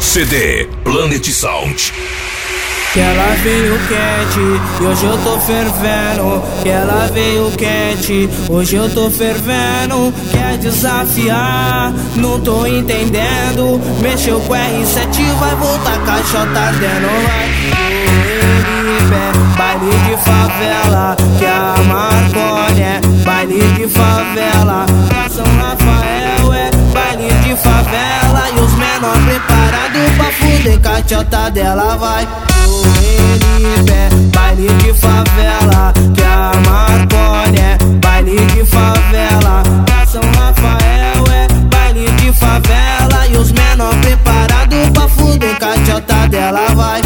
CD Planet Sound. Que ela veio quente e hoje eu tô fervendo. Que ela veio quente, hoje eu tô fervendo. Quer desafiar, não tô entendendo. Mexeu com R7, vai voltar caixota ardendo. Vai baile de favela, que a Marconi é baile de favela. São Rafael é baile de favela. E os menor preparados pra fuder, caixota dela vai. Baile de favela, que a Marconi é baile de favela. São Rafael é baile de favela. E os menor preparados pra fuder, caixota dela vai.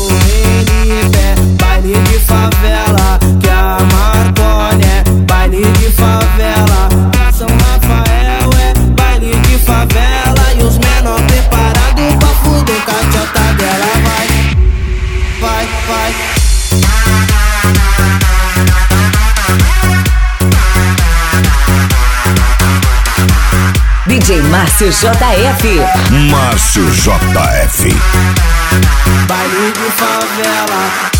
Baile de favela, que a Marconi é baile de favela. São Rafael é baile de favela. E os menor preparados pra fuder, caixota dela vai. Vai, vai. DJ Márcio JF. Márcio JF. Baile de favela.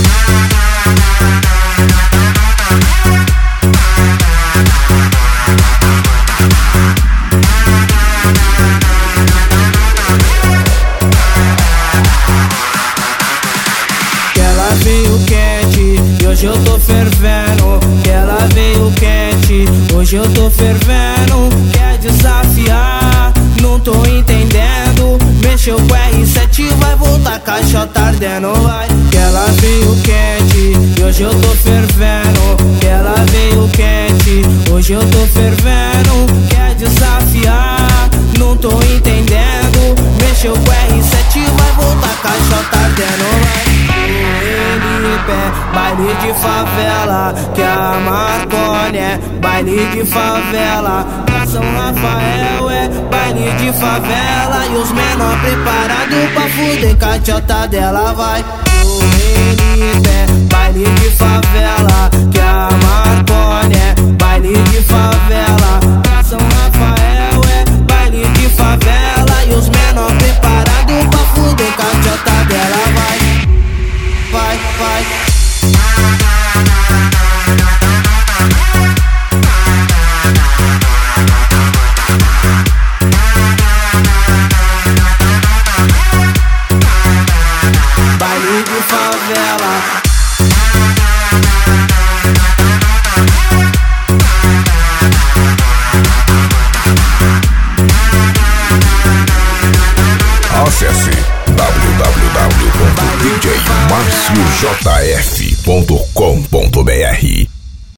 Que ela veio quente e hoje eu tô fervendo. Que ela veio quente, hoje eu tô fervendo. Quer desafiar, não tô entendendo. Mexeu com R7, vai voltar caixota ardendo, vai. Que ela veio quente e hoje eu tô fervendo. Que ela veio quente, hoje eu tô fervendo. Quer desafiar, não tô entendendo. Mexeu com R7, vai voltar caixota ardendo, vai. Baile de favela, que a Marconi é baile de favela. São Rafael é baile de favela. E os menor preparados pra fuder, caixota dela vai. Baile de favela, que a Marconi é baile de favela. São Rafael é baile de favela. E os menor preparados pra fuder, caixota dela vai. Vai, vai. Baile de favela. Acesse www.djmarciojf.com.br